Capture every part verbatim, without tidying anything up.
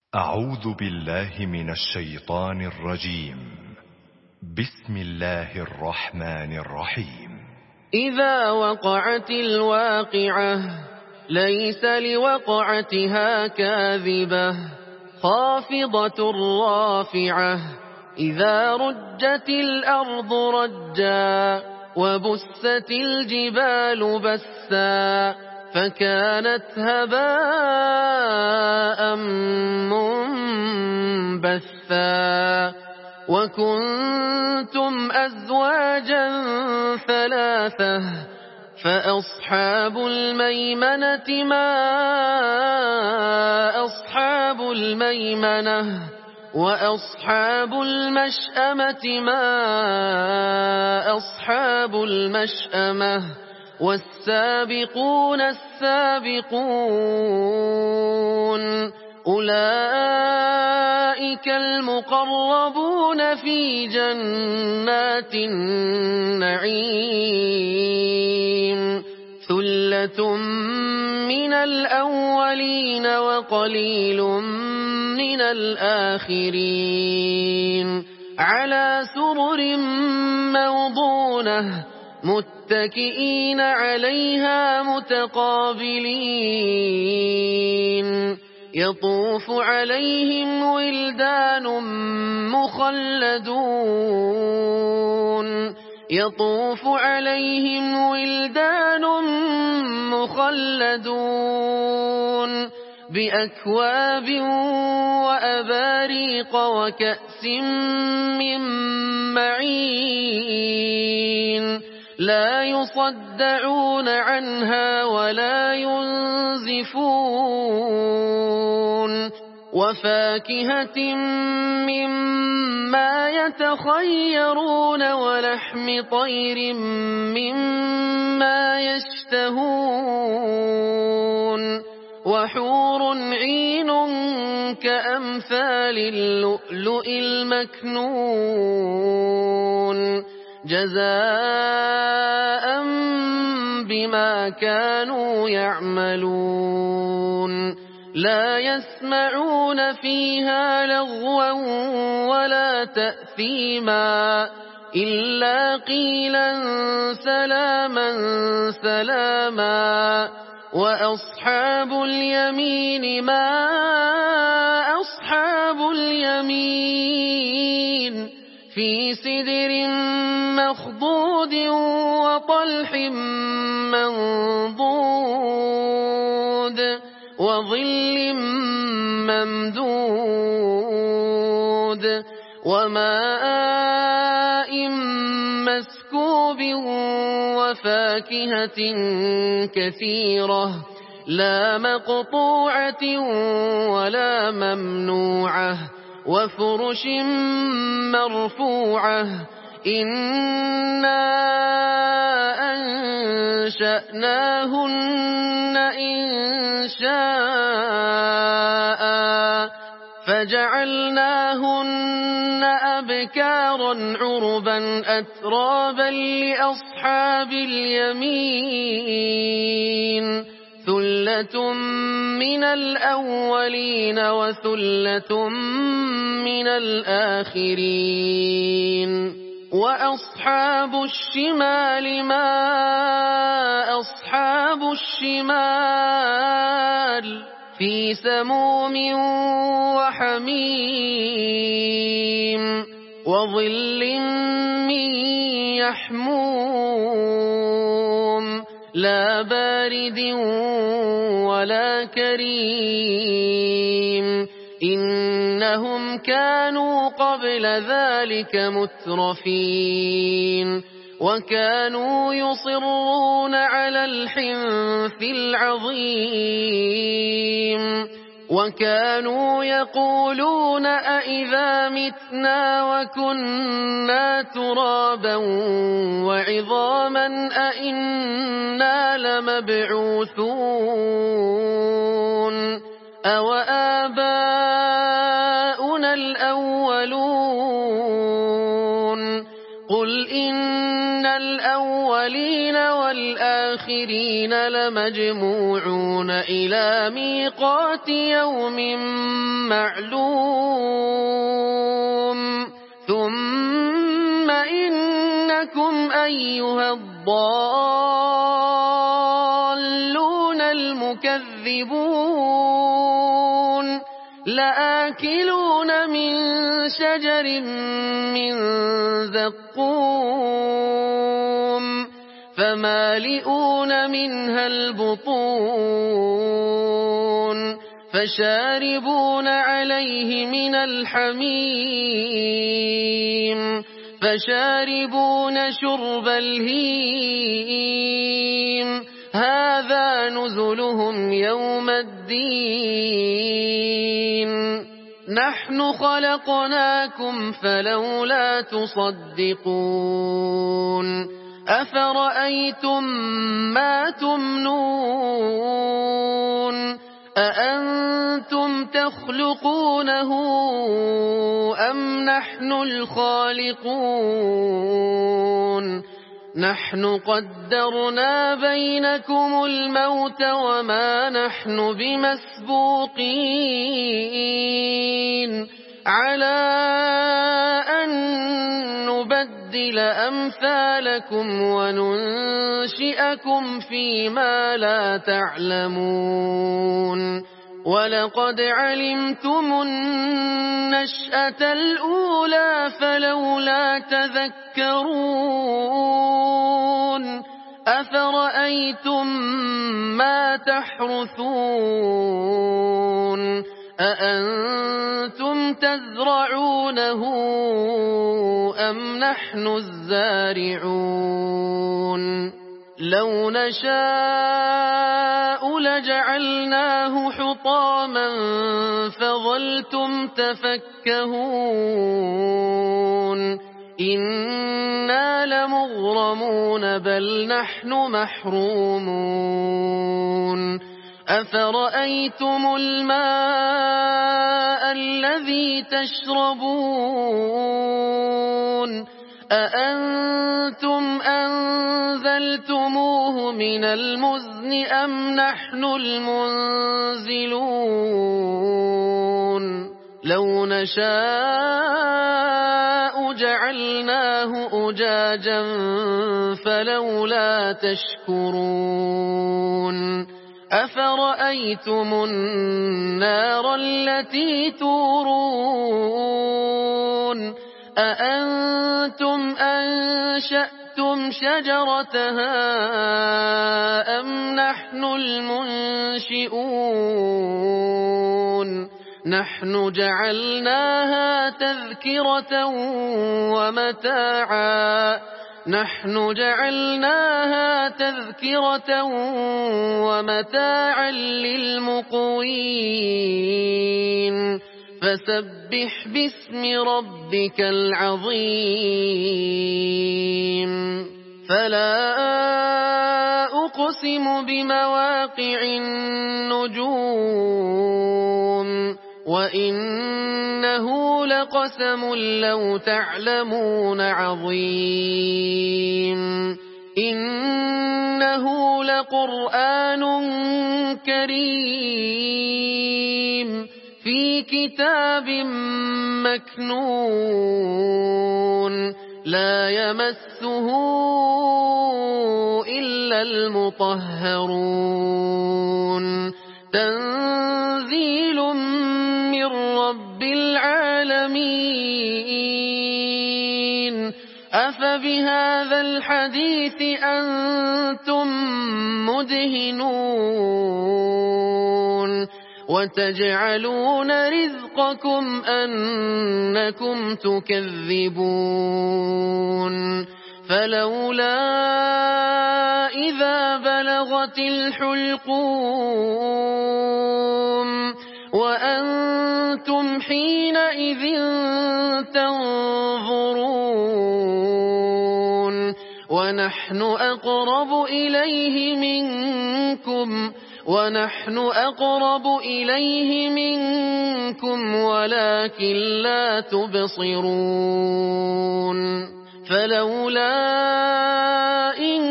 أعوذ بالله من الشيطان الرجيم. بسم الله الرحمن الرحيم. إذا وقعت الواقعة ليس لوقعتها كاذبة خافضة رافعة إذا رجت الأرض رجا وبست الجبال بسا فكانت هباء منبثا وكنتم أزواجا ثلاثة فأصحاب الميمنة ما أصحاب الميمنة وأصحاب المشأمة ما أصحاب المشأمة والسابقون السابقون أولئك المقربون في جنات النعيم ثلة من الأولين وقليل من الآخرين على سرر موضونة متكئين عليها متقابلين يطوف عليهم ولدان مخلدون يطوف عليهم ولدان مخلدون بأكواب وأباريق وكأس من معين لا يصدعون عنها ولا ينزفون وفاكهة مما يتخيرون ولحم طير مما يشتهون وحور عين كأمثال اللؤلؤ المكنون جزاء بما كانوا يعملون لا يسمعون فيها لغوا ولا تأثيما إلا قيلا سلاما سلاما وأصحاب اليمين ما أصحاب اليمين في سدر مخضود وطلح منضود وظل ممدود وماء مسكوب وفاكهة كثيرة لا مقطوعة ولا ممنوعة وفرش مرفوعة إنا أنشأناهن إنشاء فجعلناهن أبكارا عربا أترابا لأصحاب اليمين ثلة من الأولين وثلة من الآخرين وأصحاب الشمال ما أصحاب الشمال في سموم وحميم وظل من يحموم لا بارد ولا كريم إنهم كانوا قبل ذلك مترفين وكانوا يصرون على الحنث العظيم وكانوا يقولون أئذا متنا وكنا ترابا وعظاما أئنا لمبعوثون أو آباؤنا الأولون قل إن الأولين والآخرين لمجموعون إلى ميقات يوم معلوم ثم إنكم أيها الضالون المكذبون لآكلون من شجر من زقوم فمالئون منها البطون فشاربون عليه من الحميم فشاربون شرب الهيم هذا نزلهم يوم الدين نحن خلقناكم فلولا تصدقون أفرأيتم ما تمنون أأنتم تخلقونه أم نحن الخالقون نحن قدرنا بينكم الموت وما نحن بمسبوقين على أن نبدل أمثالكم وننشئكم فيما لا تعلمون ولقد علمتم النشأة الأولى فلولا تذكرون أفرأيتم ما تحرثون أأنتم تزرعونه أم نحن الزارعون لو نشاء لجعلناه حطاما فظلتم تفكهون إنا لمغرمون بل نحن محرومون أفرأيتم الماء الذي تشربون أأنتم أنزلتموه من المزن أم نحن المنزلون لو نشاء جعلناه أجاجا فلولا تشكرون أفرأيتم النار التي تورون أأنتم أنشأتم شجرتها أم نحن المنشئون نحن جعلناها تذكرة ومتاعا نحن جعلناها تذكرة ومتاعا للمقوين فسبح باسم ربك العظيم فلا أقسم بمواقع النجوم وإنه لقسم لو تعلمون عظيم إنه لقرآن كريم في كتاب مكنون لا يمسه إلا المطهرون تنزيل من رب العالمين أفبهذا الحديث أنتم مدهنون وتجعلون رزقكم أنكم تكذبون فلولا إذا بلغت الحلقوم وأنتم حينئذ تنظرون ونحن أقرب إليه منكم ونحن أقرب إليه منكم ولكن لا تبصرون فلولا إن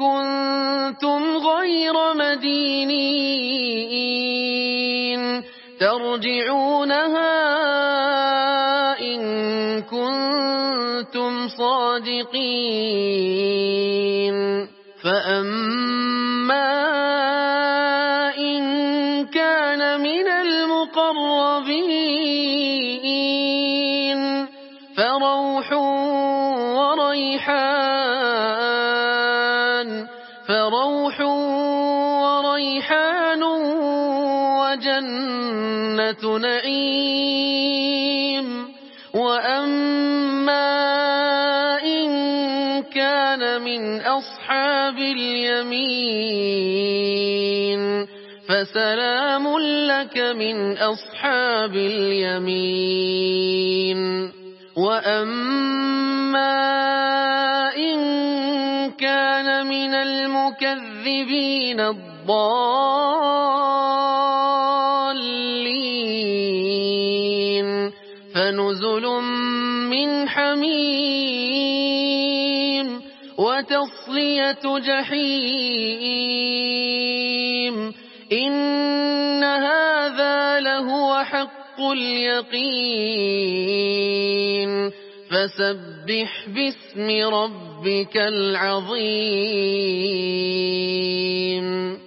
كنتم غير مدينين ترجعونها إن كنتم صادقين فأما إن كان من المقربين فروح وريحان فروح وريحان وجنة نعيم وأما إن كان من أصحاب اليمين فسلام لك من أصحاب اليمين وأما إن كان من المكذبين الضالين فنزل من حميم وتصلية جحيم إن هذا لهو حق اليقين فسبح باسم ربك العظيم.